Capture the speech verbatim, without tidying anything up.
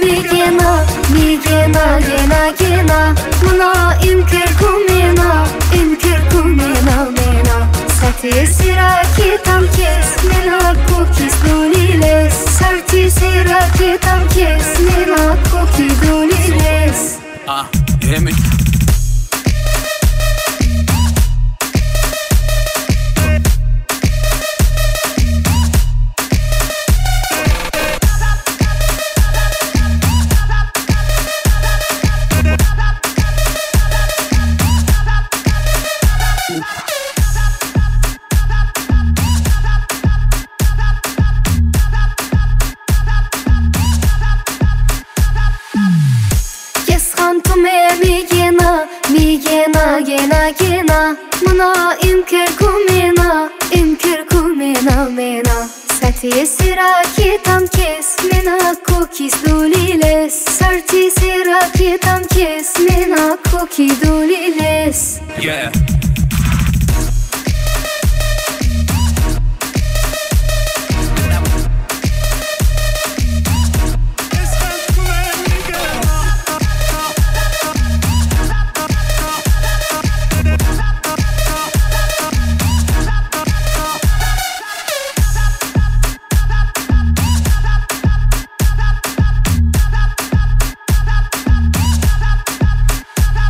میگینا میگینا گینا گینا منا انکر کومینا انکر کومینا مینا ساتی سیراکی تام کس مینا کوکیس دولیلس ساتی سیراکی تام کس مینا کوکی دولیلس. Ah, you hear me? میگینا گینا گینا منا انکر کومینا انکر کومینا مینا ساتی سیراکی تام کس مینا کوکیس دولیلس ساتی سیراکی تام کس مینا کوکی دولیلس. Yeah.